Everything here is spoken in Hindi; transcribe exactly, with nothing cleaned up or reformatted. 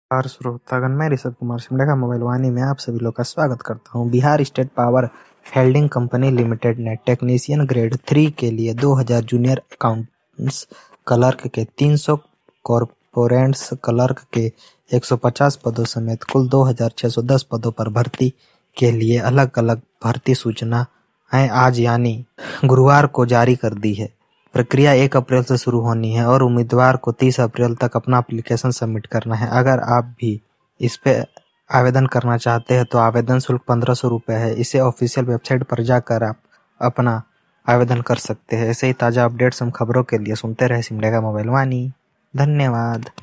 नमस्कार श्रोतागण, मैं ऋषभ कुमार सिमडेगा मोबाइल वाणी में आप सभी लोग का स्वागत करता हूं। Bihar state power holding company limited ने टेक्नीशियन ग्रेड थ्री के लिए दो हज़ार जूनियर अकाउंटेंट्स क्लर्क के तीन सौ, कॉर्पोरेट्स क्लर्क के एक सौ पचास पदों समेत कुल दो हज़ार छह सौ दस पदों पर भर्ती के लिए अलग अलग भर्ती सूचनाएं आज यानी गुरुवार को जारी कर दी है। प्रक्रिया एक अप्रैल से शुरू होनी है और उम्मीदवार को तीस अप्रैल तक अपना एप्लीकेशन सबमिट करना है। अगर आप भी इस पे आवेदन करना चाहते हैं तो आवेदन शुल्क पंद्रह सौ रुपये है। इसे ऑफिशियल वेबसाइट पर जाकर आप अपना आवेदन कर सकते हैं। ऐसे ही ताज़ा अपडेट्स हम खबरों के लिए सुनते रहे सिमडेगा मोबाइल वाणी। धन्यवाद।